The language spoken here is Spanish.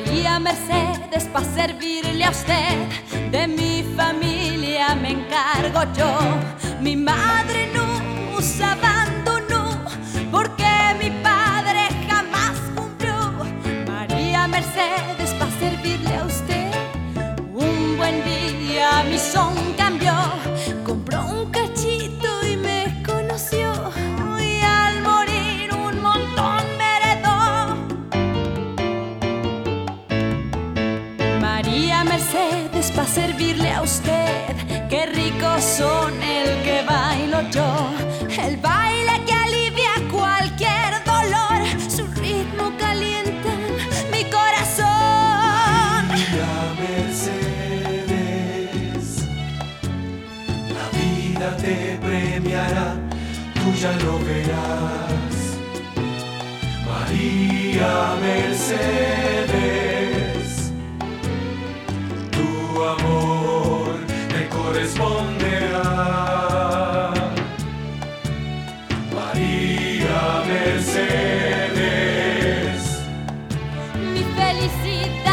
María Mercedes, pa' servirle a usted, de mi familia me encargo yo. Mi madre nos abandonó porque mi padre jamás cumplió. María Mercedes, pa' servirle a usted, un buen día mi son cambió. Compró un cachito y me conoció, y al morir un montón me heredó. María Mercedes, pa' servirle a usted, qué ricos son el que bailo yo. El baile que alivia cualquier dolor, su ritmo calienta mi corazón. María Mercedes, la vida te premiará, tú ya lo verás. María Mercedes, tu amor te corresponderá. María Mercedes, Mi felicidad